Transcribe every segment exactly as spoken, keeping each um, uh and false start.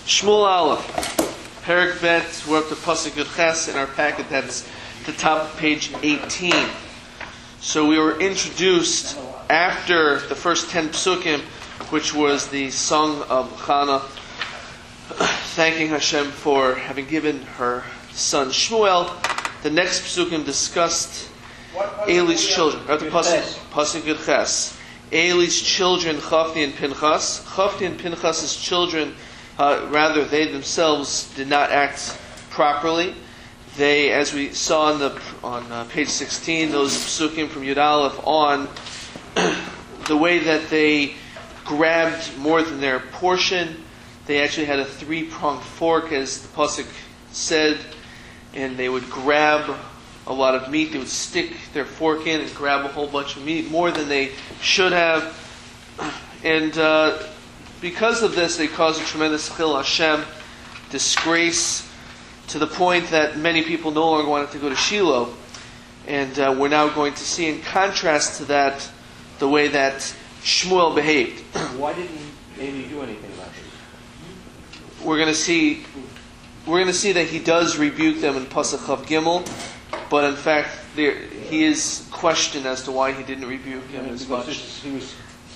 Shmuel Aleph, Perek Bet, we're up to Pasuk Yud Ches in our packet. That's the top of page eighteen. So we were introduced after the first ten psukim, which was the song of Chana, thanking Hashem for having given her son Shmuel. The next psukim discussed Eli's children. We're up to Pasuk, Pasuk Yud Ches. Eli's children, Chafni and Pinchas. Chafni and Pinchas' children, uh, rather, they themselves did not act properly. They, as we saw on the on uh, page sixteen, those psukim from Yud Aleph on, the way that they grabbed more than their portion. They actually had a three-pronged fork, as the pasuk said, and they would grab a lot of meat. They would stick their fork in and grab a whole bunch of meat, more than they should have. And uh, because of this, they caused a tremendous chil Hashem, disgrace, to the point that many people no longer wanted to go to Shiloh. And uh, we're now going to see, in contrast to that, the way that Shmuel behaved. Why didn't Eli do anything about it? We're going to see, we're going to see that he does rebuke them in Pasuk Chav Gimel, but in fact, there, he is questioned as to why he didn't rebuke him yeah, as much. He was,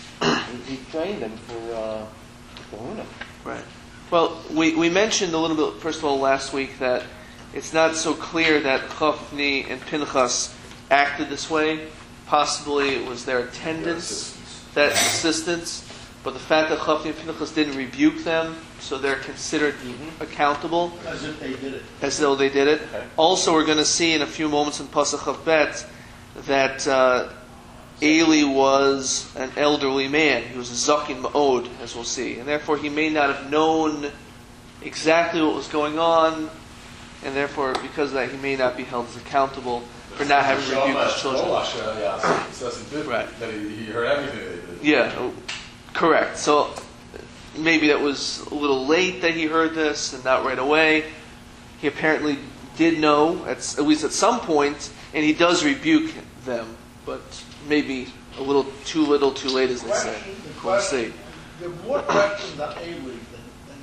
he trained them for uh, Kahuna. Right. Well, we, we mentioned a little bit, first of all, last week that it's not so clear that Chafni and Pinchas acted this way. Possibly it was their attendance, that assistance, but the fact that Chafni and Pinchas didn't rebuke them, so they're considered mm-hmm. accountable. As if they did it. As though they did it. Okay. Also, we're going to see in a few moments in Pasuk Chav Bet that uh, Eli was an elderly man. He was a Zakin Ma'od, as we'll see. And therefore, he may not have known exactly what was going on, and therefore, because of that, he may not be held as accountable for not having rebuked his children. Right. That he, he heard everything they did. Yeah, correct. So, maybe that was a little late that he heard this, and not right away. He apparently did know, at, at least at some point, and he does rebuke them, but maybe a little too little, too late, as they question, say. The We'll see. The more questions on Eli than, than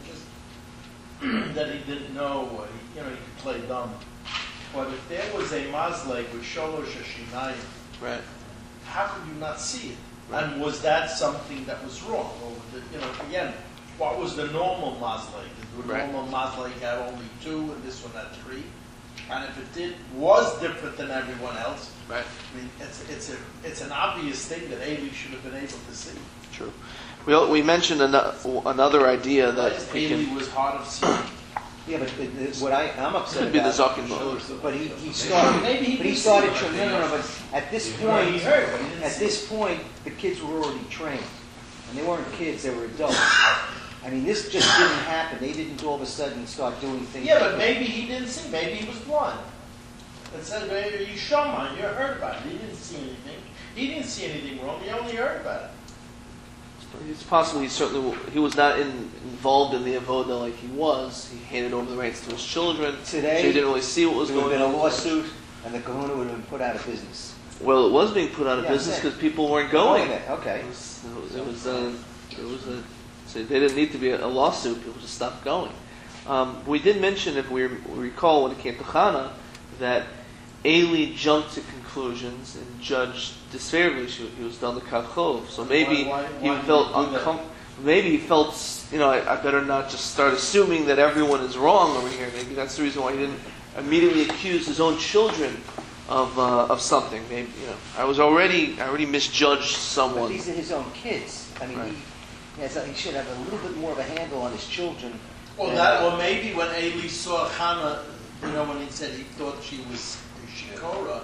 just that he didn't know, or he, you know, he could play dumb. But if there was a mazleg with sholosh hashinayim, Right. how could you not see it? Right. And was that something that was wrong? Or the, you know, again, what was the normal mazleg? Did the Right. normal mazleg have only two, and this one had three? And if it did was different than everyone else, Right. I mean, it's it's a it's an obvious thing that Eli should have been able to see. True. We we mentioned another, another idea that we Eli can. was hard of seeing. Yeah, but the, the, what I, I'm upset Could be the about... Zakin Ma'od. But he, he started... Maybe he but he didn't started... see it, No, no, no, but at this He point... heard, but he didn't At see this point, the kids were already trained. And they weren't kids, they were adults. I mean, this just didn't happen. They didn't all of a sudden start doing things... Yeah, like but that. maybe he didn't see. Maybe he was blind. It said, maybe you shaman, you heard about it. He didn't see anything. He didn't see anything wrong. He only heard about it. It's possible he certainly he was not in, involved in the avoda like he was. He handed over the reins to his children. Today, so he didn't really see what was there would going have on. been a lawsuit, and the kahuna would have been put out of business. Well, it was being put out of Yeah, I'm business saying. because people weren't going. Oh, okay. It was, it was, it was, uh, it was a, so they didn't need to be a, a lawsuit. People just stopped going. Um, we did mention, if we recall, when it came to Chana, that Eli jumped to conclusions and judged disfavorably. He was done the kachov. So maybe Why- why- he why felt did he do that? uncomfortable. Maybe he felt, you know, I, I better not just start assuming that everyone is wrong over here. Maybe that's the reason why he didn't immediately accuse his own children of uh, of something. Maybe, you know, I was already I already misjudged But someone. these are his own kids. I mean, Right. he, he, has a, he should have a little bit more of a handle on his children. Or than- that, or maybe when Eli saw Hannah, you know, when he said he thought she was a shikora,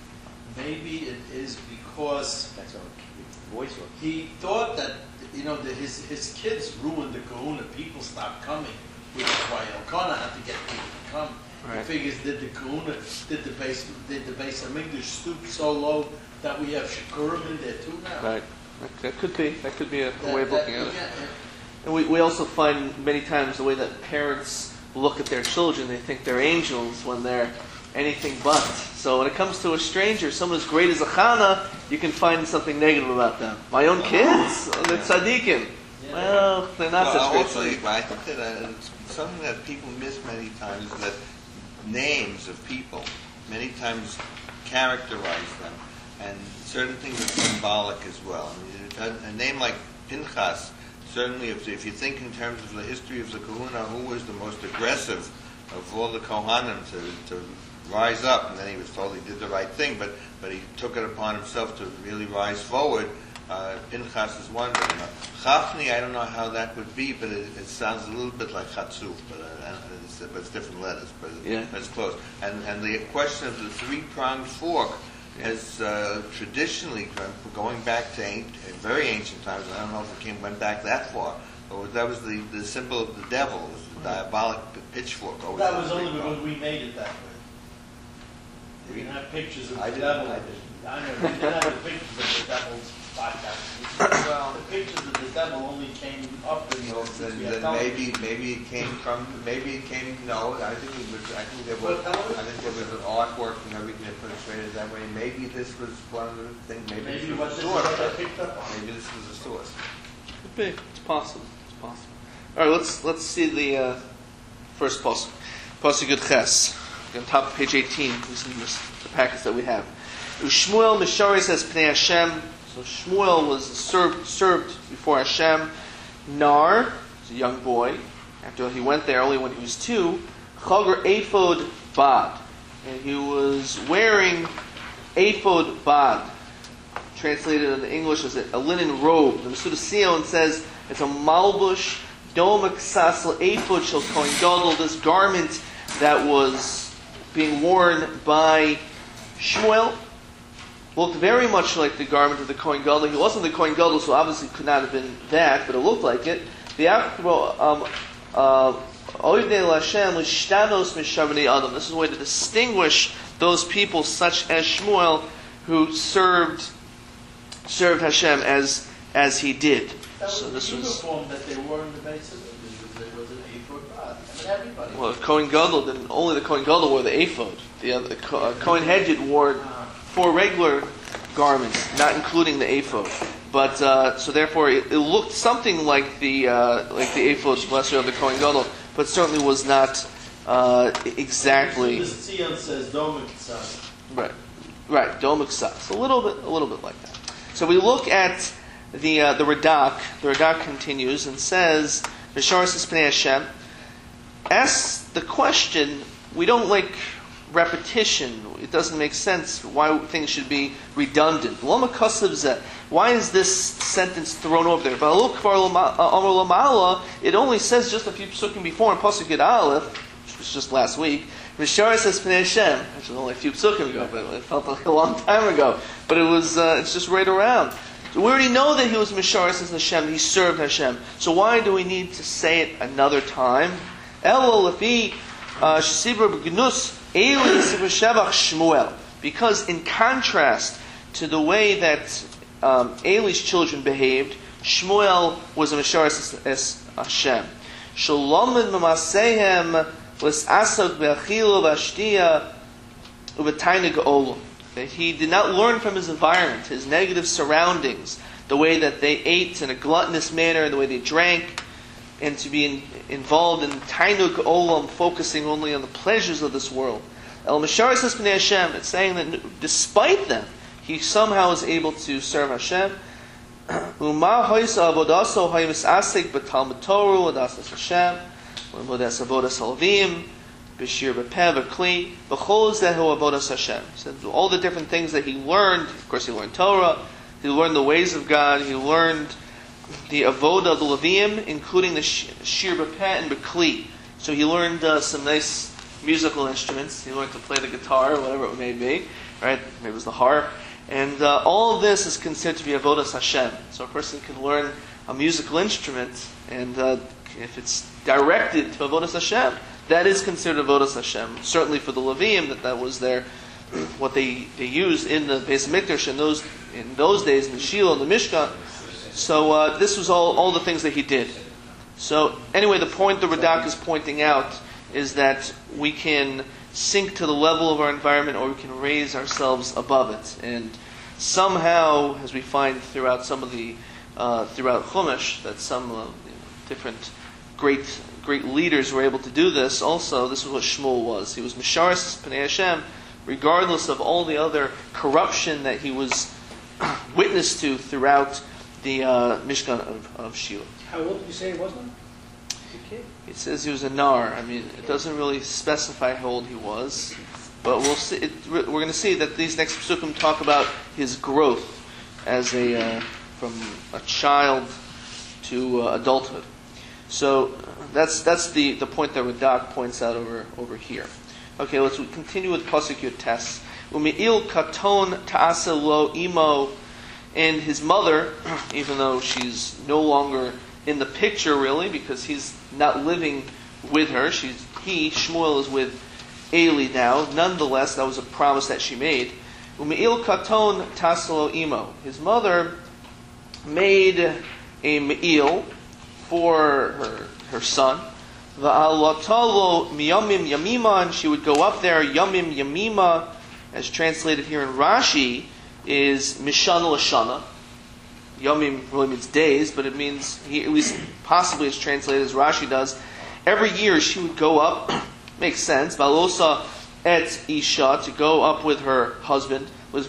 maybe it is because That's how voice works. he thought that, you know, that his his kids ruined the kahuna. People stopped coming, which is why Elkanah had to get people to come. Right. He figures, did the kahuna, did the base, did the base of English stoop so low that we have shikurim in there too now? Right. That, that could be. That could be a, a That- way of that- looking at it. yeah, And we, we also find many times the way that parents look at their children, they think they're angels when they're anything but. So when it comes to a stranger, someone as great as a Chana, you can find something negative about them. My own kids, oh, they're tzaddikim. Well, they're not Well, such also, great. I think that uh, it's something that people miss many times is that names of people many times characterize them, and certain things are symbolic as well. I mean, a, a name like Pinchas, certainly, if, if you think in terms of the history of the Kahuna, who was the most aggressive of all the Kohanim to, to rise up, and then he was told he did the right thing, but, but he took it upon himself to really rise forward. Uh, Pinchas is one. You know. Chafni, I don't know how that would be, but it, it sounds a little bit like Chatzuf, but, uh, it's, but it's different letters, but, Yeah. but it's close. And, and the question of the three-pronged fork has uh, traditionally, going back to an- very ancient times, I don't know if it came went back that far, but that was the, the symbol of the devil, it was the diabolic pitchfork. Over That the was only three-pronged. because we made it that way. We didn't have pictures of I the didn't- devil. I didn't. I know, we didn't have the pictures of the devil's spot. Well, the pictures of the devil only came up in the Well, since then, we had then television. maybe maybe it came from maybe it came no I think it was I think there was What television? I think there was an artwork and everything that portrayed it that way. Maybe this was one of the things. Maybe, Maybe this what was this the is source. what I picked up on. Maybe this was the source. Could be. It's possible. It's possible. All right, let's let's see the uh, first pasuk. Pasuk Yud Ches. On top of page eighteen, this is this, the packets that we have. Shmuel Mishari says Pnei Hashem. So Shmuel was served served before Hashem. Nar, was a young boy. After he went there, only when he was two. Chager Ephod Bad, and he was wearing Ephod Bad. Translated into English as a linen robe. The Mesuda Sion says it's a malbush domak sasel ephod shel kohen gadol. This garment that was being worn by Shmuel looked very much like the garment of the kohen gadol. He wasn't the kohen gadol, so obviously could not have been that, but it looked like it. The um, uh, this is a way to distinguish those people such as Shmuel who served served Hashem as as he did. That So was this the was uniform that they wore in the base of it. It was an eight-foot rod. I mean, everybody. well, Kohen Gadol didn't. Only the Kohen Gadol wore the ephod. The other the Ko- uh, Kohen Hedjid wore four regular garments, not including the ephod. But uh, so therefore, it, it looked something like the uh, like the ephod lesser of the Kohen Gadol, but certainly was not uh, exactly This Tzion says Domek Tzad. right. Right, Domek Sas. A little bit, a little bit like that. So we look at the uh, the Radak. The Radak continues and says, "V'shar says Pnei Hashem." Asks the question. We don't like repetition. It doesn't make sense why things should be redundant. Lama kasav zeh. Why is this sentence thrown over there? V'aluk kvar amar lamala. It only says just a few psukim before in pasuk Yud Aleph, which was just last week. Mishara says Pnei Hashem. Actually, only a few psukim ago, but it felt like a long time ago. But it was, uh, it's just right around. So we already know that he was Mishara says Hashem. He served Hashem. So why do we need to say it another time? Elo lefi shesibur b'gnus eli sibur shevach Shmuel. Because in contrast to the way that um, Eli's children behaved, Shmuel was a Mishara says Hashem. Shalom and mamasehem. That he did not learn from his environment, his negative surroundings, the way that they ate in a gluttonous manner, the way they drank, and to be in, involved in Tainug Olam, focusing only on the pleasures of this world. El Mishar says Pnei Hashem, it's saying that despite them, he somehow is able to serve Hashem. Uma hoisa avodaso haimis asik b'talmud Torah adasas Hashem. Avodas avodas halavim, b'shir b'peh v'kli, b'chol zehu avodas Hashem. So all the different things that he learned. Of course, he learned Torah. He learned the ways of God. He learned the avodah of the Levim, including the shir b'peh and b'kli. So he learned uh, some nice musical instruments. He learned to play the guitar, whatever it may be. Right? Maybe it was the harp. And uh, all of this is considered to be avodas Hashem. So a person can learn a musical instrument, and uh, if it's directed to avodas Hashem, that is considered avodas Hashem. Certainly for the Levim, that that was their what they, they used in the Beis Mikdash in those in those days in the Shiloh and the Mishkan. So uh, this was all all the things that he did. So anyway, the point the Radak is pointing out is that we can sink to the level of our environment, or we can raise ourselves above it. And somehow, as we find throughout some of the uh, throughout Chumash that some uh, you know, different great great leaders were able to do this. Also, this is what Shmuel was. He was Misharis Pnei Hashem, regardless of all the other corruption that he was witness to throughout the uh, Mishkan of, of Shiloh. How old did you say he was then? A kid? It says he was a nar. I mean, it doesn't really specify how old he was, but we'll see. It, we're going to see that these next psukim talk about his growth as a uh, from a child to uh, adulthood. So that's that's the, the point that Radak points out over over here. Okay, let's continue with pasuk Yud Tes. Umi'il katon ta'asa lo imo, and his mother, even though she's no longer in the picture really, because he's not living with her. She's he Shmuel is with Eli now. Nonetheless, that was a promise that she made. Umi'il katon ta'asa lo imo. His mother made a me'il for her her son. Va'alatalo miyamim yamima, and she would go up there. Yamim yamima, as translated here in Rashi, is mishana l'shana. Yamim really means days, but it means, he, at least possibly it's translated as Rashi does. Every year she would go up. Makes sense. Valosa et isha, to go up with her husband.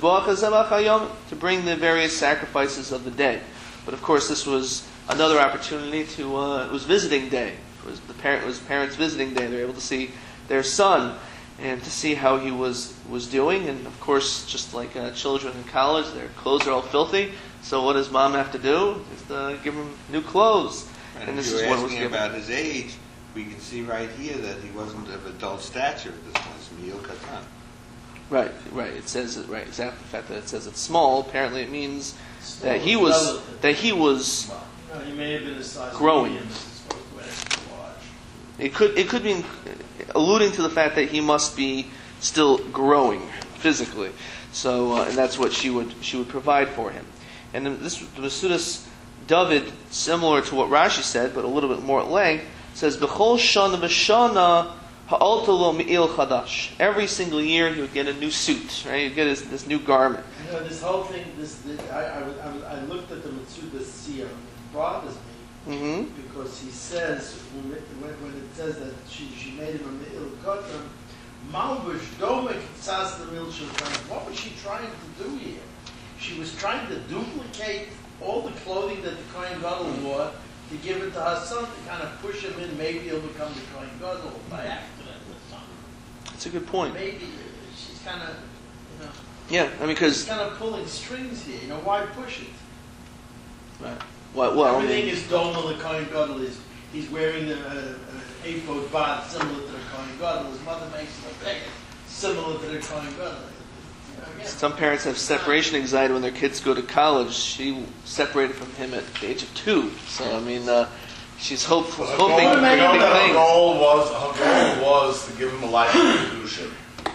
To bring the various sacrifices of the day. But of course, this was another opportunity to. Uh, it was visiting day. It was the parent. It was parents' visiting day. They were able to see their son and to see how he was was doing. And of course, just like uh, children in college, their clothes are all filthy. So what does mom have to do? Just uh, give him new clothes. And, and if this you're is what was asking given. about his age, we can see right here that he wasn't of adult stature at this point. Miyil Katan. Right, right. It says it right. Exactly. The fact that it says it's small, apparently it means that he Still was relative. that he was. No, he may have been the size Growing. of medium, as opposed to extra large. It could it could be alluding to the fact that he must be still growing physically. So uh, and that's what she would she would provide for him. And then this the Masudas David, similar to what Rashi said, but a little bit more at length, says B'chol shana v'shana ha'alta lo mi'il chadash. Every single year he would get a new suit, right? He'd get his, this new garment. You know, this whole thing, this, this I, I, was- I, was- I looked at the Mitsuda Siyam, it bothers me, Mm-hmm. because he says, when, it- when when it says that she, she made him a Me'il Kotam, Malbush Domek Tzas the Mil Shulchan. What was she trying to do here? She was trying to duplicate all the clothing that the Kohen Gadol wore to give it to her son, to kind of push him in, maybe he'll become the Kohen Gadol by accident or something. That's a good point. Maybe uh, she's kind of, you know, Yeah, I mean, she's because kind of pulling strings here. You know, why push it? right. Well, well, I Everything mean, is Doma the Kohen Gadol. Is he's wearing the uh, uh, ephod bad similar to the Kohen Gadol. His mother makes him a beggar similar to the Kohen Gadol. You know, again, some parents have separation anxiety when their kids go to college. She separated from him at the age of two. So I mean, uh, she's hope, Well, her hoping goal, for you know big that her things. goal was her goal was to give him a life of kedusha,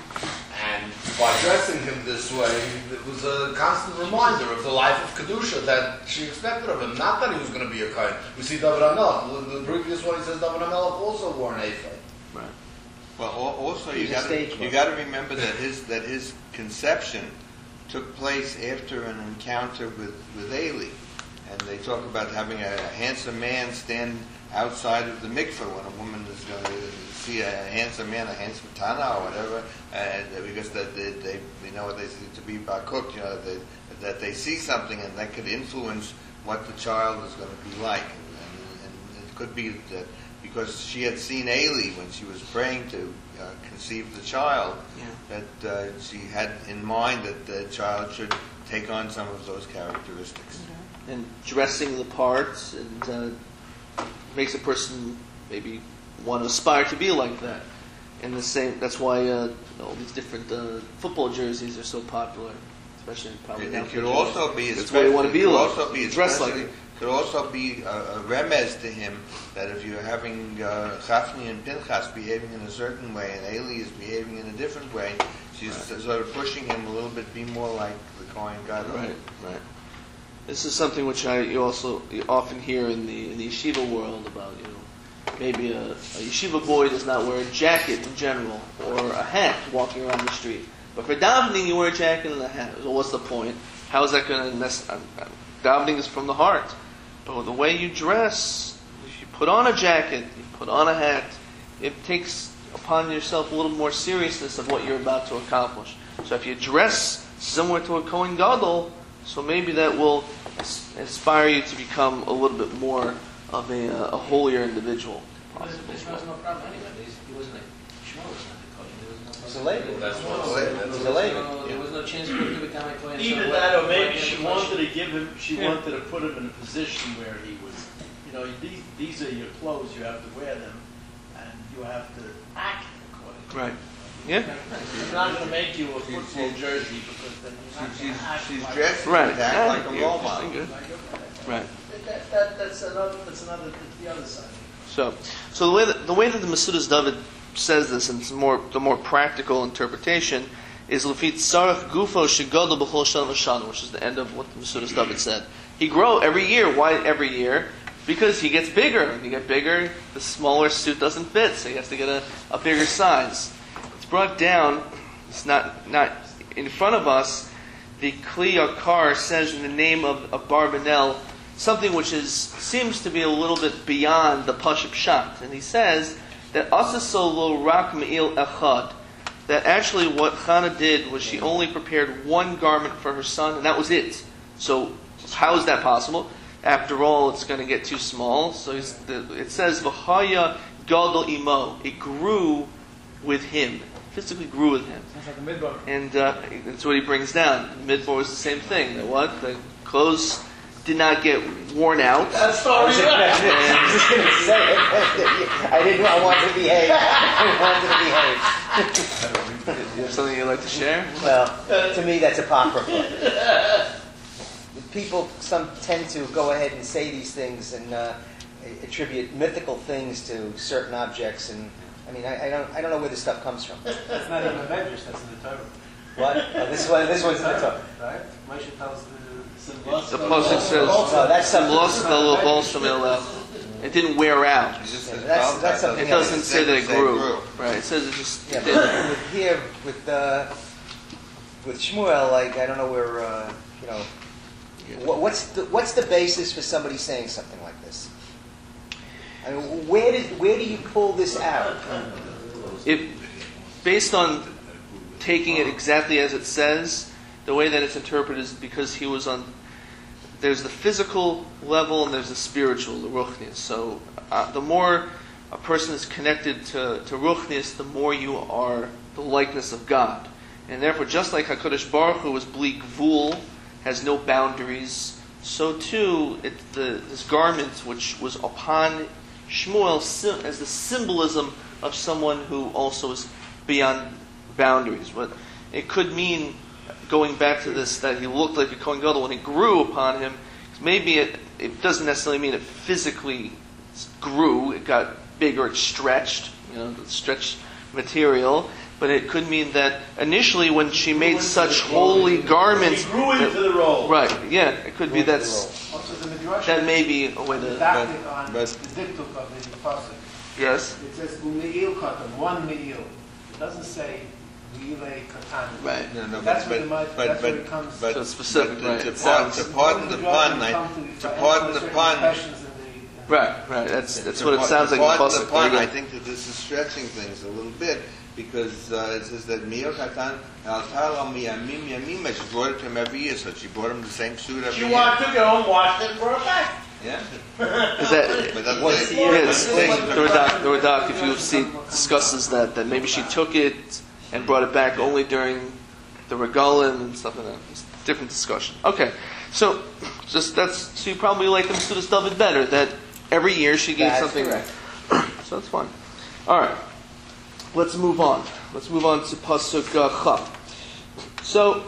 and by dressing him this way, it was a constant reminder of the life of kedusha that she expected of him. Not that he was going to be a kohen. We see David HaMelech. The, the previous one, he says David HaMelech also wore an ephod. Right. Well, al- also you He's a got stage you one. got to remember that his that his conception took place after an encounter with with Eli, and they talk about having a handsome man stand outside of the mikveh when a woman is going to see a handsome man, a handsome tana or whatever, and because that they, they you know what they see to be bakut, you know they, that they see something and that could influence what the child is going to be like, and, and it could be that. Because she had seen Eli when she was praying to uh, conceive the child, Yeah. that uh, she had in mind that the child should take on some of those characteristics. And dressing the parts and uh, makes a person maybe want to aspire to be like that. And the same. That's why uh, all these different uh, football jerseys are so popular, especially probably It, now it for could juniors. also be That's why you want to it be could like. also be dress like especially- it. Could also be a, a remez to him that if you're having uh, Chafni and Pinchas behaving in a certain way and Eli is behaving in a different way, she's sort of pushing him a little bit, be more like the Kohen Gadol. Right, right. This is something which I you also you often hear in the in the yeshiva world about, you know, maybe a, a yeshiva boy does not wear a jacket in general or a hat walking around the street, but for davening you wear a jacket and a hat. So what's the point? How is that going to mess? Um, davening is from the heart. But the way you dress, if you put on a jacket, you put on a hat, it takes upon yourself a little more seriousness of what you're about to accomplish. So if you dress similar to a Kohen Gadol, so maybe that will inspire you to become a little bit more of a, a holier individual. This was no problem anyway. He wasn't like, Shmuel was not the Kohen. There was no It's a label. That's No, what there it's It's a label. no- There was no chance for him to become a Kohen. Either So that, or what- maybe what she kind of wanted question? to give him, she Yeah. wanted to put him in a position where he was, you know, these, these are your clothes, you have to wear them, and you have to act accordingly. Right. Yeah? It's not gonna make you a football jersey, because then you're not She's, gonna act she's like. dressing Right. to act Yeah, like a you're role dressing model. good. Right. That, that, that's another, that's another, that's the other side. So, so the way that the way that the Masudas David says this, and it's more the more practical interpretation, is Lefit Sarach Gufo Shigodo B'chol Shana V'Shana, which is the end of what the Masudas David said. He grow every year. Why every year? Because he gets bigger. When you get bigger, the smaller suit doesn't fit, so he has to get a, a bigger size. It's brought down. It's not not in front of us. The Kli Yakar says in the name of, of Barbanel something which is seems to be a little bit beyond the Pashup Shat. And he says that Asasolo Rak Me'il Echad, that actually what Chana did was she only prepared one garment for her son, and that was it. So how is that possible? After all, it's going to get too small. So he's, the, it says V'chaya Gadol Imo. It grew with him. Physically grew with him. Sounds like a midbar. And uh, that's what he brings down. Midbar was the same thing. The what? The clothes did not get worn out. That story, I was just going to say it. I didn't. I wanted to behave. I wanted to behave. You have something you'd like to share? Well, to me, that's apocryphal. People some tend to go ahead and say these things and uh, attribute mythical things to certain objects, and I mean, I, I don't, I don't know where this stuff comes from. That's not even a medrash, that's in the Torah. What? Oh, this one, this one's in the top. Right? Moshe tells the The Pasuk says, No, that's something. "Lost the little balsam il." It didn't wear out. It just Yeah, says that's- Balak, that's something It else. doesn't say that it grew. Right. It says it just Yeah, it but did. with here with uh, with Shmuel, like I don't know where uh, you know what, what's the, what's the basis for somebody saying something like this? I mean, where did where do you pull this out? It, based on taking it exactly as it says, the way that it's interpreted is because he was on. There's the physical level and there's the spiritual, the ruchnius. So uh, the more a person is connected to, to ruchnius, the more you are the likeness of God. And therefore, just like HaKadosh Baruch Hu was bli gvul, has no boundaries, so too it, the, this garment which was upon Shmuel sim, as the symbolism of someone who also is beyond boundaries. But it could mean, going back to this, that he looked like a Kohen Gadol when it grew upon him. Maybe it, it doesn't necessarily mean it physically grew. It got bigger. It stretched. You know, the stretched material. But it could mean that initially, when she made such holy garments, He grew into that- the role. right? Yeah, it could be that's Also, the midrash that may be a way to. didactic on but- the diktuk of the pasuk. Yes. It says umeil katan, one meil. It doesn't say meilei katan. Right. No, no, That's but, where the but, mud- but, that's where but, it comes- but, So it's specific, but right? To, It pardon, sounds- to pardon the pun, I, to pardon the pun, Right, right. That's that's to what it par- sounds to like in the pardon pasuk. the pun, Very I good. think that this is stretching things a little bit because uh, it says that Mio Katan al Tala Miyamim Yamim. She brought it to him every year, so she brought him the same suit every She year. wanted to go home, washed it, brought it back. Yeah, Is that? but that's What's the the- Yes, the Radak, the Radak, if you see, discusses that, that maybe she took it and brought it back only during the regalim and stuff like that. It's a different discussion. Okay, so just that's so you probably like the Masudas David better that every year she gave That's something. correct. So that's fine. All right, let's move on. Let's move on to pasuk uh, Chav. So,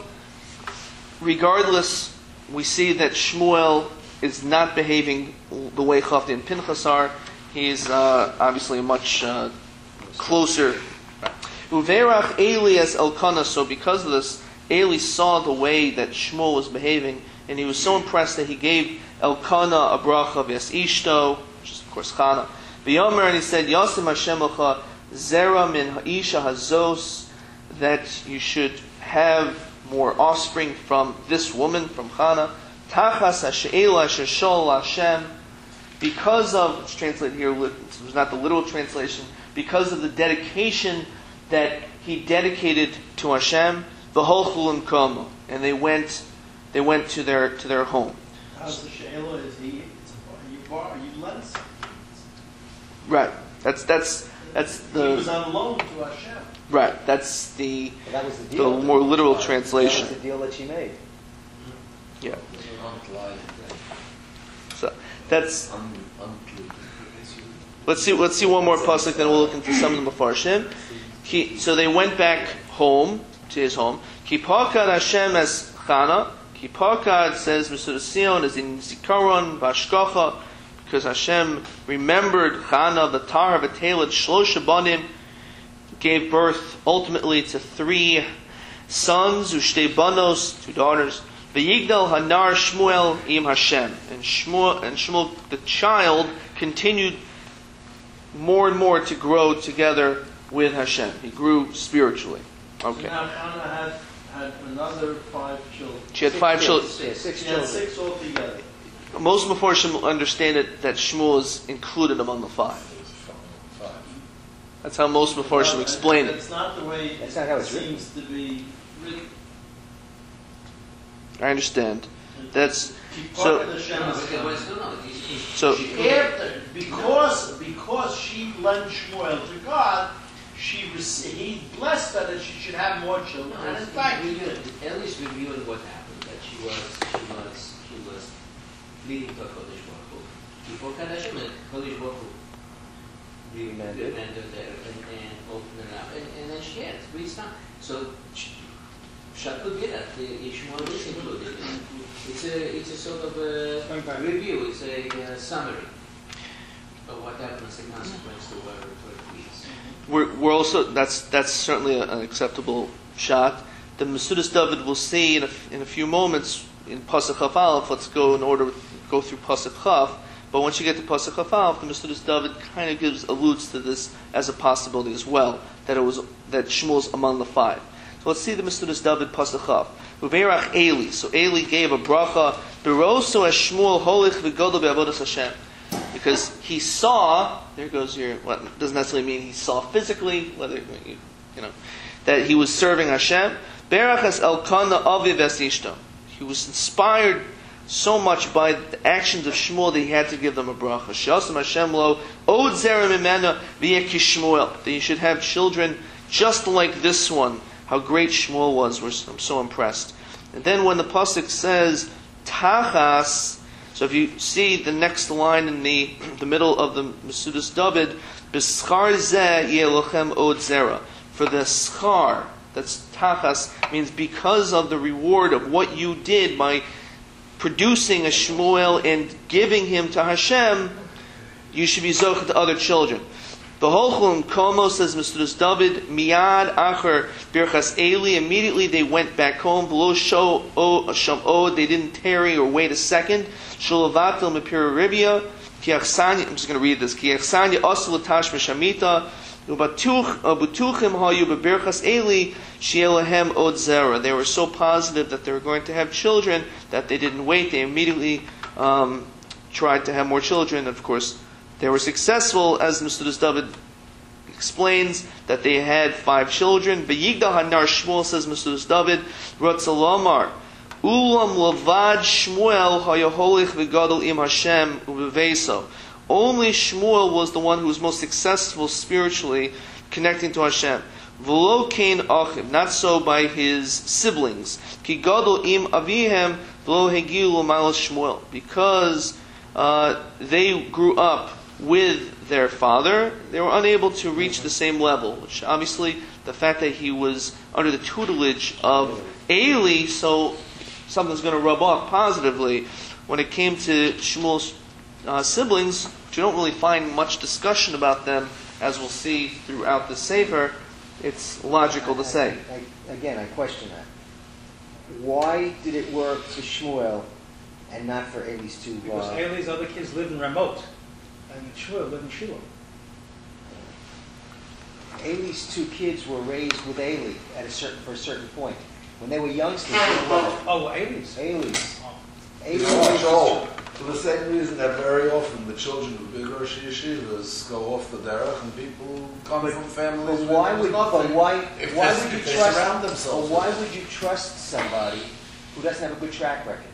regardless, we see that Shmuel is not behaving the way Chafti and Pinchas are. He's uh, obviously a much uh, closer. Uverach Eli as Elkanah. So because of this, Eli saw the way that Shmuel was behaving, and he was so impressed that he gave Elkanah a bracha v'es ishto, which is of course Chana. V'yomer, and he said, Yasim Hashem lecha zera min ha'isha hazos, that you should have more offspring from this woman, from Chana. Tachas Hashe'ela Asher Shol Hashem, because of, it's translated here, it was not the literal translation, because of the dedication that he dedicated to Hashem, v'holchu l'mkomo, and they went, they went to their to their home. How's the she'ela? Is he? It's a, are you bar? Are you lend something? Right. That's that's that's the. He was on loan to Hashem. Right. That's the Well, that was the the deal. more literal That translation. was the deal that she made. Yeah. So that's. Let's see. Let's see one more pasuk. Then we'll look into some of the Mefarshim. Ki, so they went back home to his home. Ki pakad Hashem as Chana. Ki pakad says Mesudas Sion is in Zikaron Vashkacha, because Hashem remembered Chana the Tar V'Teled Shlosha Banim, gave birth ultimately to three sons, Ushtei Banos, two daughters. V'Yigdal Hanar Shmuel im Hashem, and Shmuel and Shmuel the child continued more and more to grow together with Hashem. He grew spiritually. Okay. So now Hannah had, had another five children. She had five children. Yeah, six She had children. six altogether. Most Mefarshim understand it that Shmuel is included among the five. That's how most Mefarshim Well, explain it. That's not the way That's not how it it's written. seems to be written. I understand. That's Keep so- part of the Shem No, is okay, coming. well, it's- no, no, it's- it's- So- she- After, because because she lent Shmuel to God, she rece- he blessed her that she should have more children. No, And in it's fact, reviewing- at least reviewing what happened, that she was, she was, she was leading to Kodesh Baruch Hu. Before Kadesh, and Kodesh Baruch Hu Remanded. remanded there and, and opened it up, and, and then she had three sons. So, Shatu Girat, the Ishmael is included. It's a, it's a sort of a review, it's a uh, summary of what happens, the consequence to where it leads. we're, we're also that's that's certainly an acceptable shot. The Mesudas David will see in a, in a few moments in Pasuk Chaf Aleph. Let's go in order go through Pasuk Chaf. But once you get to Pasuk Chaf Aleph, the Mesudas David kind of gives alludes to this as a possibility as well, that it was that Shmuel's among the five. So let's see the Mesudas David Pasuk Chaf. Uveirach Eli. So Eli gave a bracha. Beroso as Shmuel holich v'godol be'avodas Hashem. Because he saw, there goes your, well, it doesn't necessarily mean he saw physically, whether, you know, that he was serving Hashem. Berachas Elkanah aviv es ishto. He was inspired so much by the actions of Shmuel that he had to give them a bracha. She'asam Hashem lo od zera mimena v'yeh ki Shmuel. That you should have children just like this one. How great Shmuel was. We're, I'm so impressed. And then when the pasuk says Tachas, so if you see the next line in the the middle of the Mesudas David, B'schar zeh yeh lochem od zera. For the schar, that's Tachas, means because of the reward of what you did by producing a Shmuel and giving him to Hashem, you should be zocheh to other children. The Holchum Komo, says Mesudas David, Miyad Acher Birchas Eli, immediately they went back home. Below Shom Od, they didn't tarry or wait a second. Shulavatil Mepira Ribia, Kiachsanya, I'm just going to read this. Kiachsanya Asul Tash Meshamita, Ubutuchim Hayu Bebirchas Eli, Shielahem Od Zera. They were so positive that they were going to have children that they didn't wait. They immediately um, tried to have more children. Of course, they were successful, as Mesudas David explains, that they had five children. V'yigdal hanar Shmuel, says Mesudas David, Ratzalomar, Ulam lavad Shmuel hayaholich v'gadol im Hashem u'beveso. Only Shmuel was the one who was most successful spiritually, connecting to Hashem. V'lo kain achim, not so by his siblings. Ki gadol im avihem v'lo hegiu l'mal Shmuel, because uh, they grew up with their father, they were unable to reach the same level, which obviously the fact that he was under the tutelage of Eli, so something's going to rub off positively. When it came to Shmuel's uh, siblings, you don't really find much discussion about them, as we'll see throughout the Sefer. It's logical to say. I, I, again, I question that. Why did it work for Shmuel and not for Eli's two? Because Uh, Eli's other kids lived in Ramot, and Shmuel lived in Shiloh. Eli's two kids were raised with Eli at a certain for a certain point. When they were youngsters, they were Oh, well, Eli's. Eli's. Oh. Eight You know, years Joel, for the same reason that very often the children of big Rosh Yeshivas go off the derech and people come But- from families But where why there's would, nothing. but why, If why this- would you if they trust, surround but themselves why with it. would you trust somebody who doesn't have a good track record?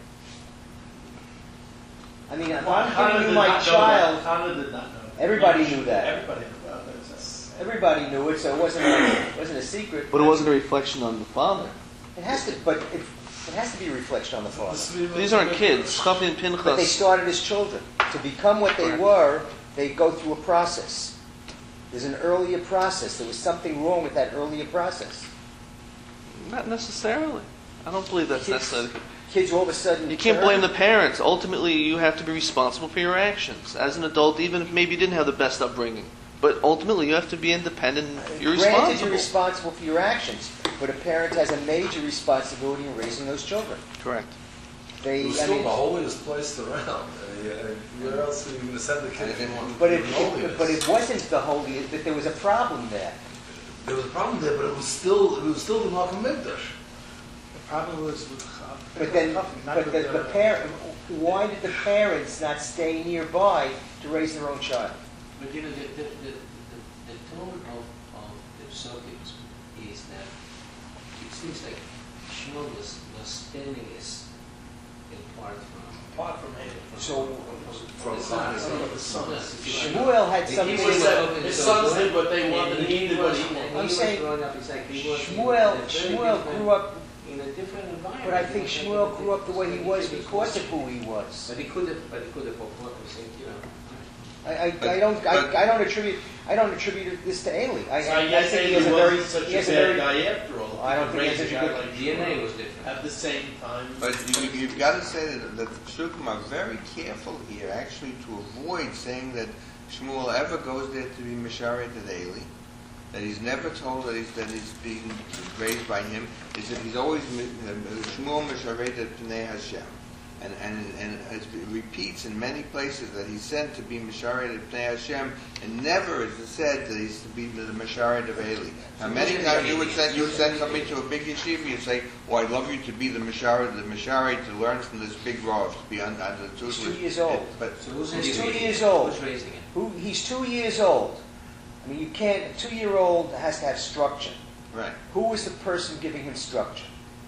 I mean, if I'm Hannah giving you did my not know child, that. Hannah did not know that. everybody knew that. Everybody knew that. That's- Everybody knew it, so it wasn't a, wasn't a secret. But it wasn't a reflection on the father. It has to, but it, it has to be a reflection on the father. These aren't kids. Chafni and But they Pinchas. started as children. To become what they Correct. were, they go through a process. There's an earlier process. There was something wrong with that earlier process. Not necessarily. I don't believe that's Kids- necessary. Kids all of a sudden You can't turn. blame the parents. Ultimately, you have to be responsible for your actions as an adult, even if maybe you didn't have the best upbringing. But ultimately, you have to be independent. You're Granted, responsible. you're responsible for your actions, but a parent has a major responsibility in raising those children. Correct. They, It was I still mean, the holiest place around. Uh, yeah, where else are you going to send the kid if they want but the it, holiness? it, but it wasn't the holy. That there was a problem there. There was a problem there, but it was still it was still the Malcolm Mikdash. The problem was with uh, But then, not but with the, the parent. Why did the parents not stay nearby to raise their own child? But you know, the, the, the, the, the tone of, of the psalms is that it seems like Shmuel was, was standing as apart from, Apart from him. So From the sons. From the sons. Yes, if you- Shmuel had He something. He was was that- that, his sons did what they wanted, and and he did what he was- wanted. and I'm he was saying growing up, it's like he was in- Shmuel, in a very Shmuel different- grew up, in a different environment. but I think He was Shmuel like- grew up the way he was he because of who he was. But he could have, but he could have performed the same, you know. I, I, But- I don't, but- I, I don't attribute, I don't attribute this to Ailey. I, So I, I I guess think he he has a very, wasn't such he a has a bad very, guy after all. I don't think he has Raise such a guy good- like D N A Shmuel was different. At the same time. But you, you've got to say that, that the Psukim are very careful here, actually, to avoid saying that Shmuel ever goes there to be Misharet at Eli, that he's never told that he's, that he's being raised by him, is that he's always mi- uh, Shmuel Misharet at Pnei Hashem. And, and, and it repeats in many places that he's sent to be Misharet at Pnei Hashem, and never is it said that he's to be the Misharet of Eli. Now, many times you would send, you would send somebody to a big yeshiva, you'd say, oh, I'd love you to be the Misharet, the Misharet to learn from this big Rav, to be under, under the tutelage. He's two years old. But So who's He's raising two it? years old. Who's raising it? who, he's two years old. I mean, you can't, a two-year-old has to have structure. Right. Who was the person giving him structure?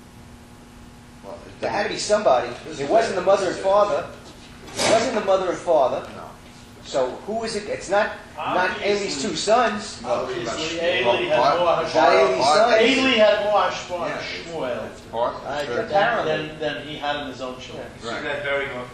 Well, There had to be somebody. It wasn't the mother and father. It wasn't the mother and father. No. So who is it? It's not, not Obviously. Ailey's two sons. Obviously, Well, Ailey had part- more part- Not Ailey's hashpah. son. Ailey had more hashpah Yeah, on it's- Shmuel it's part of the I church. get than, Apparently. than, than he had in his own children. Right. that very often.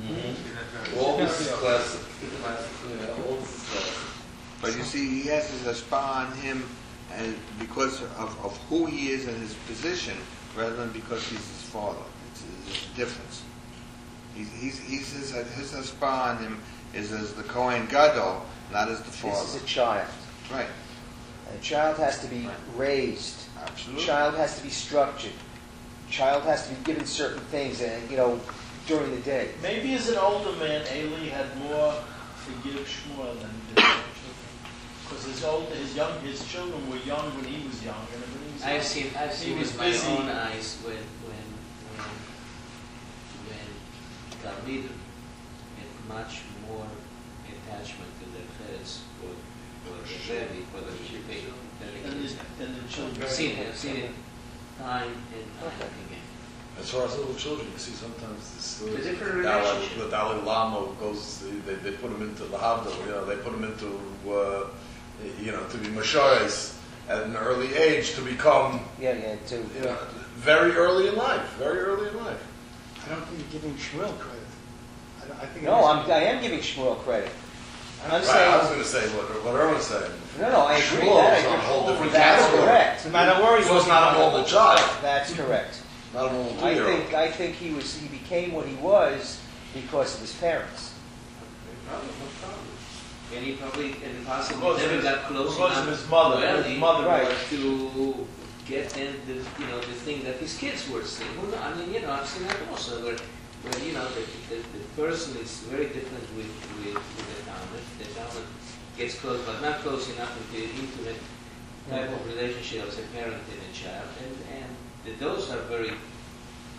All this is classic. Classic, yeah, all this is classic. But you see, he has his ashpah on him and because of, of who he is and his position, rather than because he's his father. It's, it's a difference. He's, he's, he's his, his ashpah on him is as the Kohen Gadol, not as the This father. is a child. Right. A child has to be raised. Absolutely. Child has to be structured. Child has to be given certain things, and you know, during the day. Maybe as an older man, Ailey had more to give Shmuel than he did his own children. Because his older, his young, his children were young when he was young, and when he was I've young, seen, I've he seen was with my busy. own eyes when, when, when, when Talmidim had much more attachment to their parents or, or the Rebbe, or the Rebbe, than his, than the children. I've seen it, I've seen it time and time again. As far as little children, you see sometimes the stories. The different the Dalai, relationship. the Dalai Lama goes, they, they put him into the Havdil, you know, they put him into, uh, you know, to be Masharis at an early age to become, Yeah, yeah, to you know, very early in life, very early in life. I don't think you're giving Shmuel credit. I, don't- I think. No, I'm, I am giving Shmuel credit. I'm Right, I was saying, going to say what, what Erwin's saying. no, no, I agree. Shmuel That is I on a agree. whole different That's category. correct. No matter where he He was not a normal child, That's correct. not a normal I two-year-old. think, I think he was, he became what he was because of his parents. No problem, no problem. And he probably, and possibly Because of never his- got close because enough of his mother, to his Eli mother Right. was- to get in the, you know, the thing that his kids were seeing. Who know- I mean, you know, I've seen that also, where, where you know, the, the, the person is very different with, with, with the Talmud. The Talmud gets close, but not close enough into the intimate type of relationship as a parent and a child. And, and the, those are very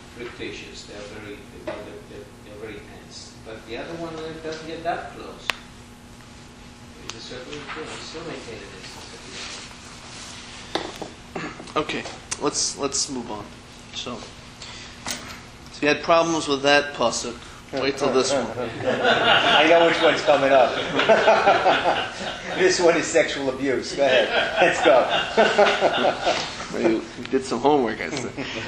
flirtatious. They're very, they're, they're, they're very tense. But the other one uh, doesn't get that close. There's a certain, you know, still maintain a distance. Okay, let's let's move on. So, so you had problems with that pasuk. Wait till this one. I know which one's coming up. This one is sexual abuse. Go ahead. Let's go. Well, you, you did some homework, I see.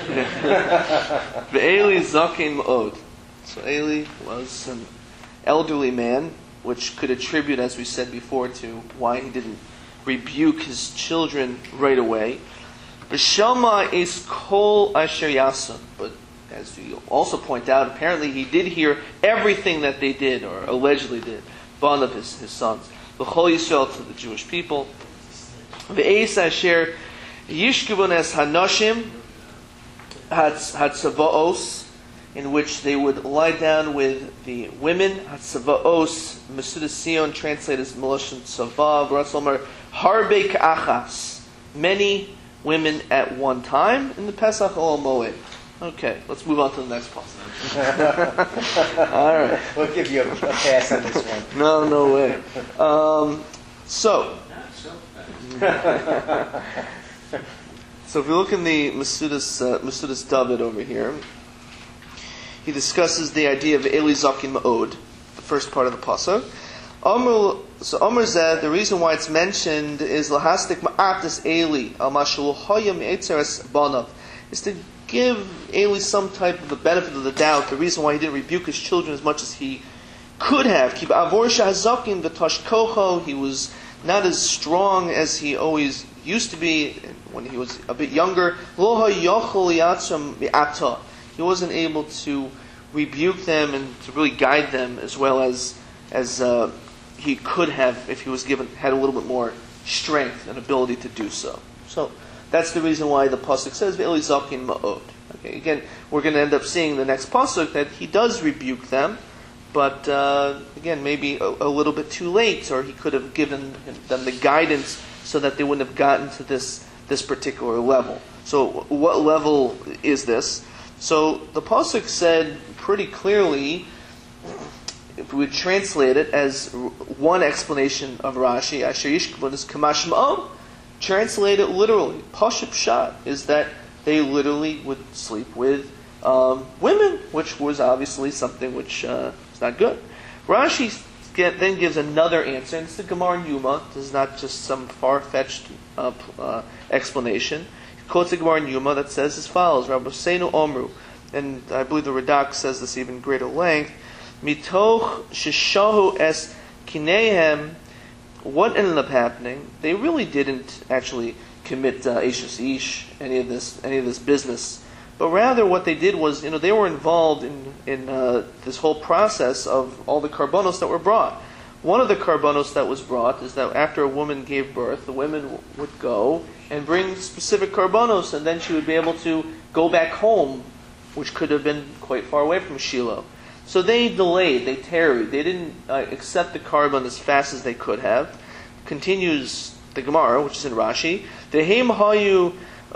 Ve'eli zaken ma'od. So Eli was an elderly man, which could attribute, as we said before, to why he didn't rebuke his children right away. V'shama is kol asher yasa. But as you also point out, apparently he did hear everything that they did, or allegedly did, one of his, his sons. V'chol Yisrael, to the Jewish people. Ve'es asher yishkevun es hanoshim hatzavaos, in which they would lie down with the women. Hatzavaos, Mesudas Sion, translated as Meloshin Tzava, V'ratzomer harbe ka'achas, many women at one time in the Pesach Ol Moed. Okay, let's move on to the next passage. All right. We'll give you a, a pass on this one. No, no way. Um, so, so if we look in the Mesudas, uh, Mesudas David over here, he discusses the idea of Eli Zakin Ma'od, the first part of the pasuk. Amr, so Amr Zeh, the reason why it's mentioned is Lahastik Ma'atis Eli, Al Mashul Hoyam Eitzeres Banav, is to give Eli some type of the benefit of the doubt, the reason why he didn't rebuke his children as much as he could have. He was not as strong as he always used to be when he was a bit younger. He wasn't able to rebuke them and to really guide them as well as as uh, he could have if he was given had a little bit more strength and ability to do so. So that's the reason why the pasuk says Ve'eli zakin ma'od. Okay, again, we're going to end up seeing the next pasuk that he does rebuke them, but uh, again, maybe a, a little bit too late, or he could have given them the guidance so that they wouldn't have gotten to this this particular level. So, what level is this? So the pasuk said pretty clearly, if we would translate it as one explanation of Rashi, Asher Yishkevun is Kamash Ma'od. Translate it literally. Pashup Pshat is that they literally would sleep with um, women, which was obviously something which uh, is not good. Rashi get, then gives another answer, and it's the Gemara in Yuma. This is not just some far-fetched uh, uh, explanation. He quotes the Gemara in Yuma that says as follows: Rabbi Seinu Omru, and I believe the Radak says this even greater length. Mitoch shishahu es kinehem. What ended up happening? They really didn't actually commit uh, Eishes Ish, any of this, any of this business, but rather what they did was, you know, they were involved in in uh, this whole process of all the karbonos that were brought. One of the karbonos that was brought is that after a woman gave birth, the women w- would go and bring specific karbonos, and then she would be able to go back home, which could have been quite far away from Shiloh. So they delayed, they tarried, they didn't uh, accept the carbon as fast as they could have. Continues the Gemara, which is in Rashi, Dehem hayu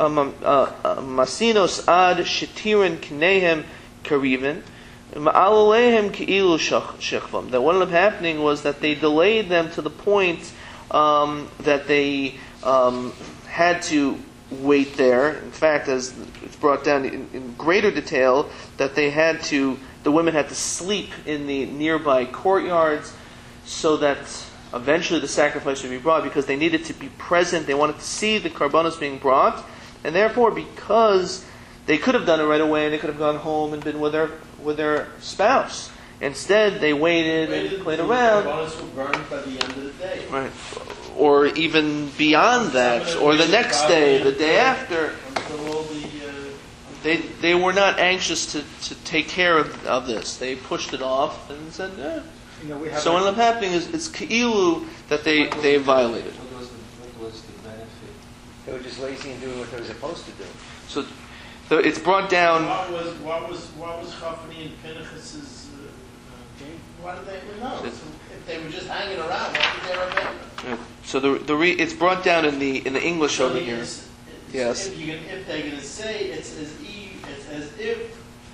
masinos ad shetirin kinehem karivin ma'alalehem keilu shechvam. That what ended up happening was that they delayed them to the point um, that they um, had to wait there. In fact, as it's brought down in, in greater detail, that they had to, the women had to sleep in the nearby courtyards so that eventually the sacrifice would be brought, because they needed to be present. They wanted to see the karbanos being brought, and therefore, because they could have done it right away and they could have gone home and been with their with their spouse. Instead, they waited, Waited and played until around. The bonus will burn by the end of the day. Right. Or even beyond that, or the next day, the day after. Until all the, uh, They they were not anxious to, to take care of, of this. They pushed it off and said, eh. You know, we have So what ended up happening is it's keilu that they, they violated. What was the, what was the benefit? They were just lazy in doing what they were supposed to do. So the, it's brought down. what was what was what was Chafani and Pinchas's? Uh, uh, what did they know? So if they were just hanging around, what was their amendment? So the the re, it's brought down in the in the English So over he here. is- Yes. If, you can, if they're going to say it's as e, it's as if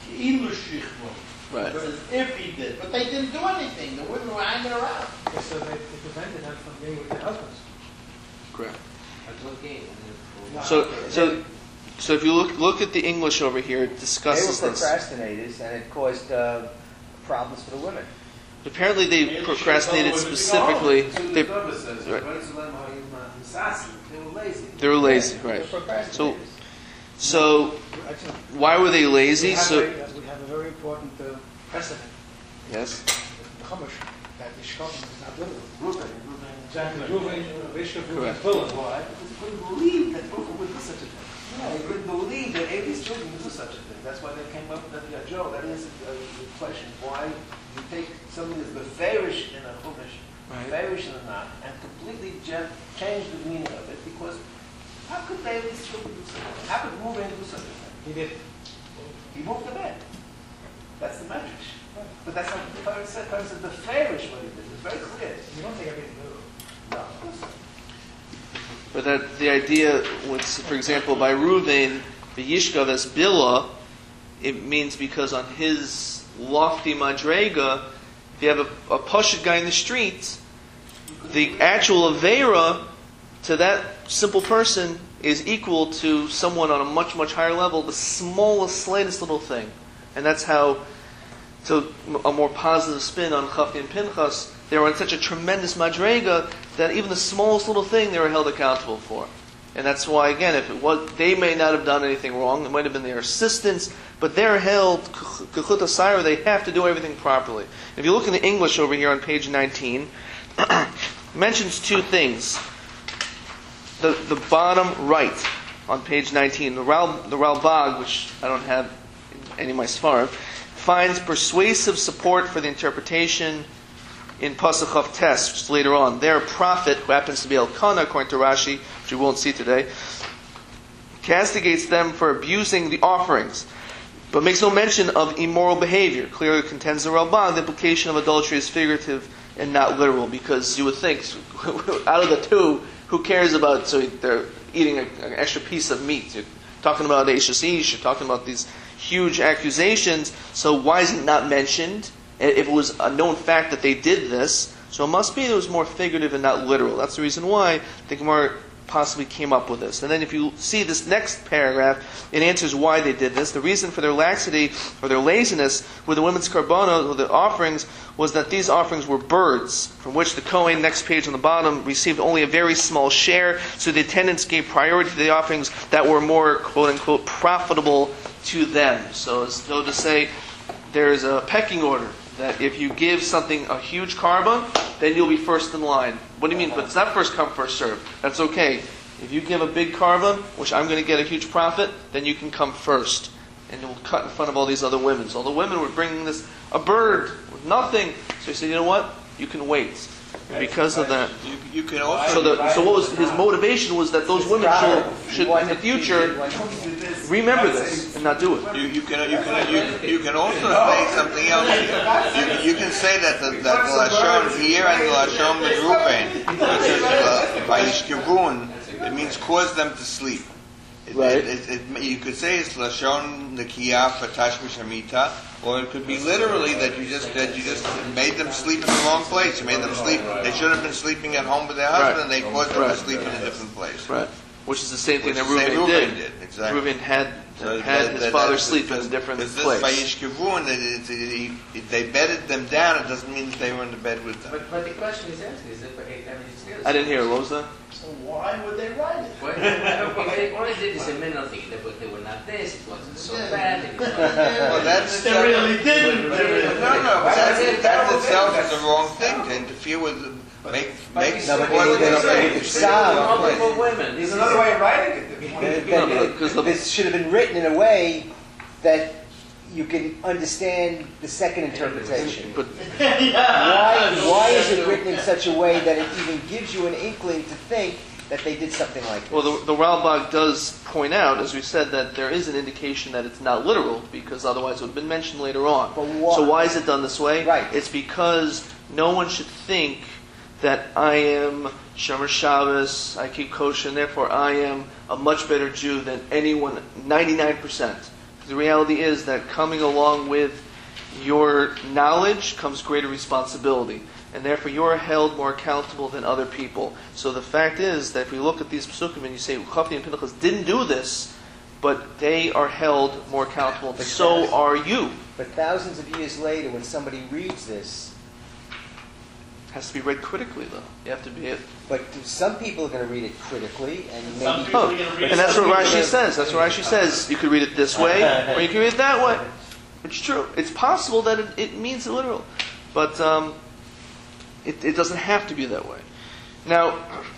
Ilu Shichvo. Right. If he did. But they didn't do anything. The women were hanging around. Okay, so they, they prevented them from being with their husbands. Correct. That's okay. No. So, so, so if you look look at the English over here, it They were discusses this. procrastinators, and it caused uh, problems for the women. Apparently, they procrastinated specifically. They, They were lazy. they were lazy, They were right? procrastinators. So, so Actually, why were they we lazy? have, So, a, we have a very important uh, precedent. yes. The Chumash, that the Shkotim is not literal. Reuben, Exactly. Reuven, Rishon, Reuven, Correct. Pullman. Why? Because they couldn't believe that Reuben would do such a thing. They couldn't believe that Abel's children would do such a thing. That's why they came up with that. Yeah, Joe, that is uh, the question. Why you take something that's beferish in a Chumash, Right. beferish in a knot, and completely je- change the meaning of it? Because how could Abel's children do such a thing? How could Reuben do such a thing? He did. He moved the bed. That's the medrash. But that's not the Torah said. Torah said the fairish what he did. It's very clear. You don't take everything literal. No, of course not. But that the idea was, for example, by Reuven, the Yishkav as Bilah, it means because on his lofty madrega, if you have a, a pashut guy in the street, the actual avera to that simple person is equal to someone on a much, much higher level, the smallest, slightest little thing. And that's how, to a more positive spin on Chafni and Pinchas, they were on such a tremendous madrega that even the smallest little thing they were held accountable for. And that's why, again, if it was, they may not have done anything wrong, it might have been their assistants, but they're held, Kechut Asayra, they have to do everything properly. If you look in the English over here on page nineteen, it mentions two things. The, the bottom right on page nineteen, the, Ral, the Ralbag, which I don't have in any of my Sfarim, finds persuasive support for the interpretation in Pasuk of Tes, which is later on. Their prophet, who happens to be Elkanah, according to Rashi, which we won't see today, castigates them for abusing the offerings, but makes no mention of immoral behavior. Clearly contends the Ralbag, the implication of adultery is figurative and not literal, because you would think, out of the two, who cares about, so they're eating a, an extra piece of meat. You're talking about Eishes Ish, you're talking about these huge accusations, so why is it not mentioned? If it was a known fact that they did this, so it must be it was more figurative and not literal. That's the reason why the Gemara possibly came up with this. And then if you see this next paragraph, it answers why they did this. The reason for their laxity or their laziness with the women's karbana, or the offerings, was that these offerings were birds, from which the Kohen, next page on the bottom, received only a very small share, so the attendants gave priority to the offerings that were more, quote-unquote, profitable to them. So as though to say, there's a pecking order, that if you give something a huge karban, then you'll be first in line. What do you mean? But it's not first come, first serve. That's okay. If you give a big karban, which I'm going to get a huge profit, then you can come first. And you'll cut in front of all these other women. So all the women were bringing this, a bird, with nothing. So he said, you know what? You can wait. Because of that. You, you can also. So, the, so what was his motivation was that those women should, should in the future remember this and not do it. You, you can you can you, you can also say something else here. You, you can say that the, that the lashon here and the lashon with Reuben, which is uh, by Yishkevun, it means cause them to sleep. It, Right. It, it, it, you could say it's lashon nekiyah for tashmish hamita, or it could be literally that you just that you just made them sleep in the wrong place. You made them sleep. They should have been sleeping at home with their husband. Right. They caused them Right. to sleep in a different place. Right. Which is the same thing Which that is the same Reuben Reuben did. did, exactly. Reuben had, So had that- his that- father that's- sleep in a because- different because this by place. Yishkevun, it, it, it, it, they bedded them down. It doesn't mean that they were in the bed with them. But, but the question is asking, is if, I mean, it's still... I didn't hear. What was that? So why would they write it? Well, if they only did this a minor thing, they, but they were not this, it wasn't so Yeah. bad. It was Well, that's They really didn't. no, no. But that's, that itself is the wrong thing to interfere with. Make make No, but what they- they- they say. they- Psalm. multiple women. This There's is another way of writing it. That- No, that- because the- this should have been written in a way that you can understand the second interpretation. But Why, why is it written in such a way that it even gives you an inkling to think that they did something like this? well, the, the Ralbag does point out, as we said, that there is an indication that it's not literal, because otherwise it would have been mentioned later on. But why- So why is it done this way? Right. It's because no one should think that I am Shomer Shabbos, I keep kosher, and therefore I am a much better Jew than anyone, ninety-nine percent. The reality is that coming along with your knowledge comes greater responsibility. And therefore you are held more accountable than other people. So the fact is that if we look at these psukim and you say, Chofni and Pinchas didn't do this, but they are held more accountable, and so are you. But thousands of years later, when somebody reads this, It has to be read critically, though. You have to be... but some people are going to read it critically, and Some maybe... people Oh, are going to read and it. that's what Rashi says. That's what Rashi says. You could read it this way, or you can read it that way. It's true. It's possible that it, it means literal. But um, it, it doesn't have to be that way. Now,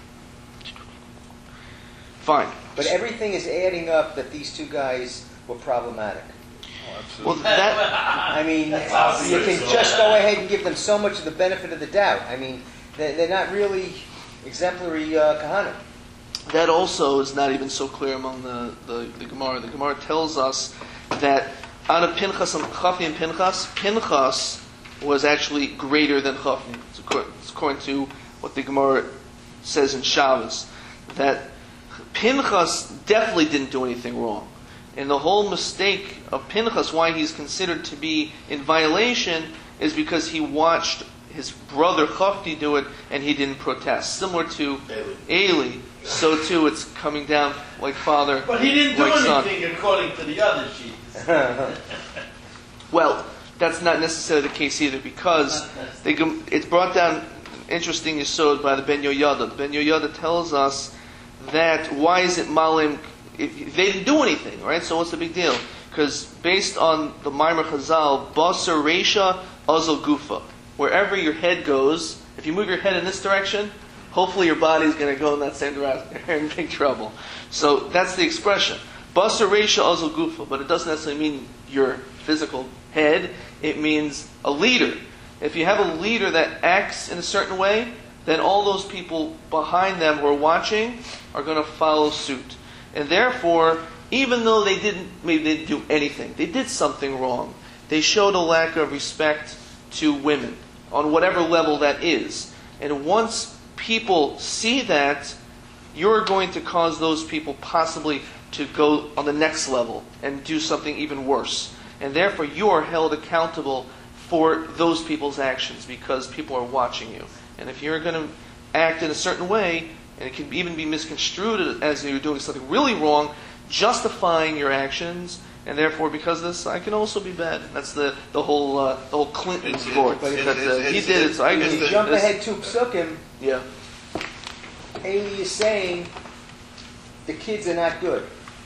fine. But everything is adding up that these two guys were problematic. Well, that... I mean, you obvious. can just go ahead and give them so much of the benefit of the doubt. I mean, they're, they're not really exemplary uh, Kahanim. That also is not even so clear among the, the, the Gemara. The Gemara tells us that out of Pinchas and Chofni and Pinchas, Pinchas was actually greater than Chofni. It's according, it's according to what the Gemara says in Shabbos. That Pinchas definitely didn't do anything wrong. And the whole mistake of Pinchas, why he's considered to be in violation, is because he watched his brother Chofni do it and he didn't protest. Similar to Eli, so too it's coming down like father, But he didn't do like son. anything according to the other sheets. Well, that's not necessarily the case either, because they, gem- it's brought down interesting yesod by the Ben Yoyada. The Ben Yoyada tells us that why is it malim? If they didn't do anything, right? So what's the big deal? Because based on the Maimer Chazal, basar reisha azal gufa, wherever your head goes, if you move your head in this direction, hopefully your body's going to go in that same direction. You're in big trouble. So that's the expression. Basar reisha azal gufa, but it doesn't necessarily mean your physical head. It means a leader. If you have a leader that acts in a certain way, then all those people behind them who are watching are going to follow suit. And therefore, even though they didn't, maybe they didn't do anything, they did something wrong. They showed a lack of respect to women, on whatever level that is. And once people see that, you're going to cause those people possibly to go on the next level and do something even worse. And therefore, you are held accountable for those people's actions because people are watching you. And if you're going to act in a certain way, and it can even be misconstrued as you're doing something really wrong, justifying your actions, and therefore because of this, I can also be bad. That's the the whole uh, the whole Clinton It's- sport. it's- that, it's- uh, it's- he did it, so I it's- can. You jump ahead two psukim, Yeah. Eli is saying the kids are not good.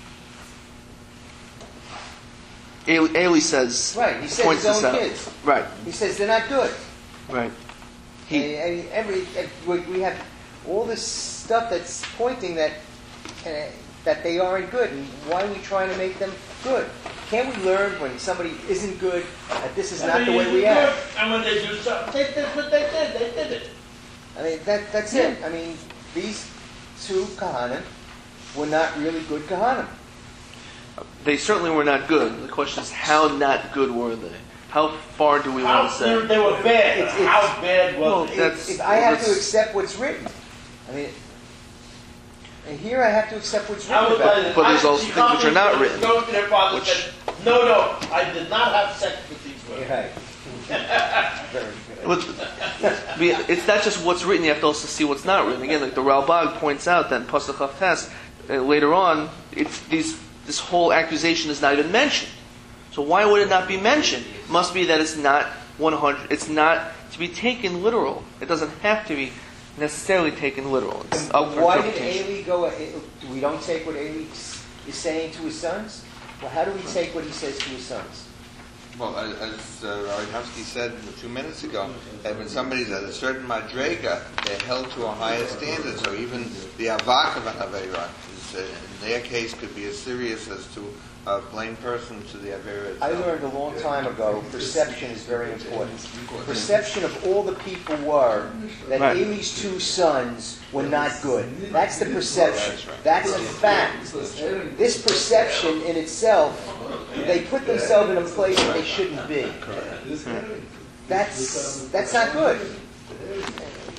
Ailey, Ailey says, Right, he says points his this own out. kids. Right, He says they're not good. right. And, He, and every and we we have all this stuff that's pointing that uh, that they aren't good, and why are we trying to make them good? Can't we learn when somebody isn't good that this is not the way we act? And when they do something, they did what they did. They did it. I mean, that that's it. I mean, these two Kahanim were not really good Kahanim. they certainly were not good. The question is, how not good were they? How far do we want How, to they, say? they were bad. It's- it's- How bad Well, was it? that's- If I have to that's- accept what's written, I mean, and here I have to accept what's I written was about like, it. But there's I- also she things which are not comes written, Go to their father and which- said, no, no, I did not have sex with these women. Right. Very good. With- be- it's not just what's written, you have to also see what's not written. Again, like the Ralbag points out that in Pasuk Chavtes, uh, later on, it's these, this whole accusation is not even mentioned. So why would it not be mentioned? It must be that it's not one hundred, it's not to be taken literal. It doesn't have to be necessarily taken literal. It's up for Why did interpretation. Eli go? We don't take what Eli is saying to his sons. Well, how do we take what he says to his sons? Well, as as, uh, Ravidowski said a few minutes ago, that when somebody's at a certain madrega, they're held to a higher standard. So even the avak of an avera, is, uh, in their case, could be as serious as to a plain person to the avera I itself. learned a long time ago, perception is very important. Perception of all the people were that Right. Eli's two sons were not good. That's the perception. That's a fact. This perception in itself, they put themselves in a place that they shouldn't be. That's that's not good. I mean,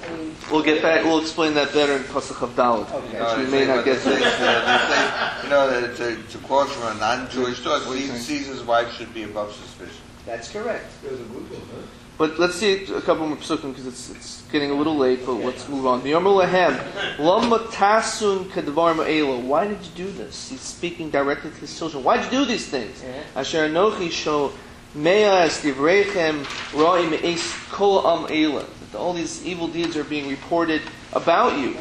We'll get back. We'll explain that better in Pasuk of Dalet, Okay. which we they may say- not but get they to. say, uh, they say, you know, that to, to quote from a non-Jewish thought, What do you Caesar- think? Caesar's wife should be above suspicion. That's correct. There's a good one, huh? But let's see a couple more psukim because it's it's getting a little late. But let's move on. V'yomer lehem, lama tasun kedvar ma'elo. Why did you do this? He's speaking directly to his children. Why did you do these things? Yeah. Asher anochi sho mea es divrechem ra'i me'es kol am ela. That all these evil deeds are being reported about you.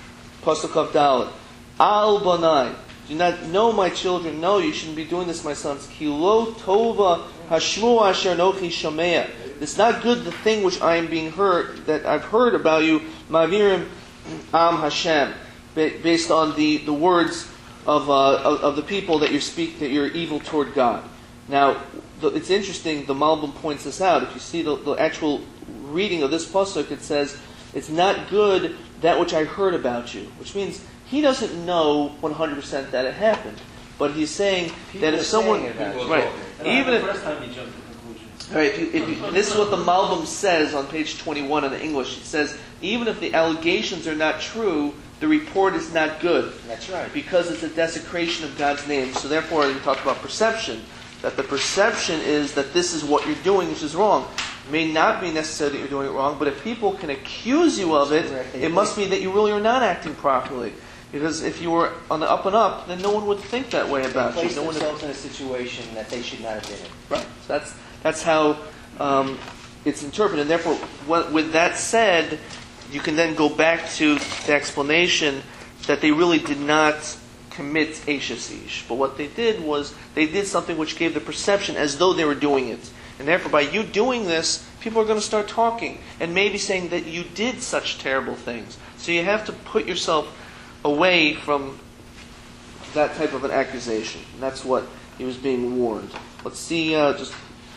Pasuk of Dalet. Al banai. Do not know, my children. No, you shouldn't be doing this, my sons. Ki lo tova hashmu asher anochi shomea. It's not good the thing which I am being heard, that I've heard about you, Mavirim Am Hashem, based on the, the words of, uh, of of the people that you speak, that you're evil toward God. Now, the, it's interesting, the Malbim points this out. If you see the, the actual reading of this pasuk, it says, it's not good that which I heard about you, which means he doesn't know one hundred percent that it happened. But he's saying People that if are someone, saying about you. right, even if, first time you jumped to conclusions. Right, if you, if you, this is what the Malbim says on page twenty-one in the English. It says, even if the allegations are not true, the report is not good. That's right. Because it's a desecration of God's name. So therefore, we talk about perception. That the perception is that this is what you're doing, which is wrong. It may not be necessary that you're doing it wrong, but if people can accuse you of it, it must be that you really are not acting properly. Because if you were on the up and up, then no one would think that way They about you. place No one would, themselves in a situation that they should not have been in. right. So that's that's how um, it's interpreted. And therefore, what, with that said, you can then go back to the explanation that they really did not commit Eishes Ish. But what they did was they did something which gave the perception as though they were doing it. And therefore, by you doing this, people are going to start talking and maybe saying that you did such terrible things. So you have to put yourself away from that type of an accusation. And that's what he was being warned. Let's see, uh, just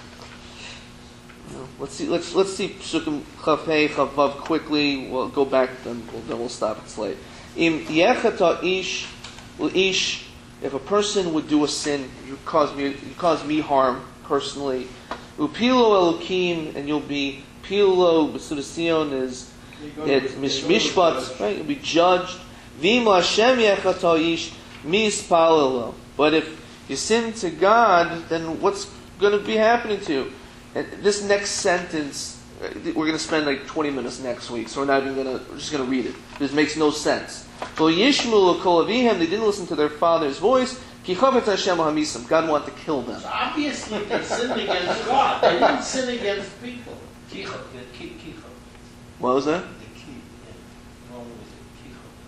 you know, let's see, let's let's see Psukim Chav Hey Chav Vav quickly. We'll go back, then we'll, then we'll stop. It's late. Im yechata ish ish. If a person would do a sin, you cause me, you cause me harm personally. Upilo elokim, and you'll be pilo. B'sudasion is it's mishpat, right? You'll be judged. V'im Hashem yechata ish mispalelo. But if you sin to God, then what's going to be happening to you? And this next sentence, we're going to spend like twenty minutes next week, so we're not even going to, we're just going to read it. This makes no sense. So Yishmu l'kol avihim, they didn't listen to their father's voice. Ki chavetz Hashem hamisam, God wanted to kill them. So obviously they sinned against God. They didn't sin against people. Kichot, the ki- kichot. What was that? The ki, yeah. Wrong with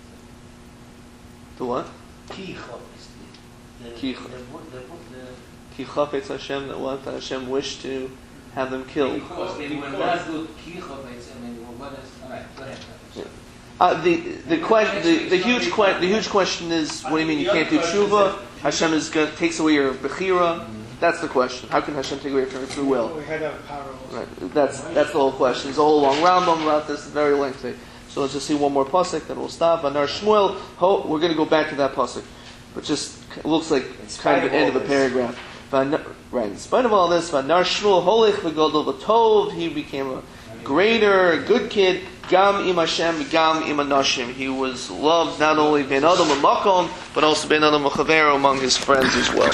it. The what? Kichot is the, the, Kichot. the, the, the, Ki chavetz Hashem, that what Hashem wished to have them killed. because they were not good kichot, I mean, what is, all right, go ahead. Yeah. Uh, the the, question, the the huge que- the huge question is, what do you mean you can't do tshuva? Hashem is going takes away your bechira. That's the question. How can Hashem take away your free will? We had a parable. Right. That's that's the whole question. There's a whole long Rambam about this. It's very lengthy. So let's just see one more pasuk, then we'll stop. Anar Shmuel. Ho, we're going to go back to that pasuk, but just it looks like it's kind of the end of a paragraph. Van- Right. In spite of all this, Vanar Shmuel Holich v'Godol v'Tov, he became a greater, a good kid. Gam im Hashem, gam im Anashim. He was loved not only ben Adam and Makom, but also ben Adam and Chavero among his friends as well.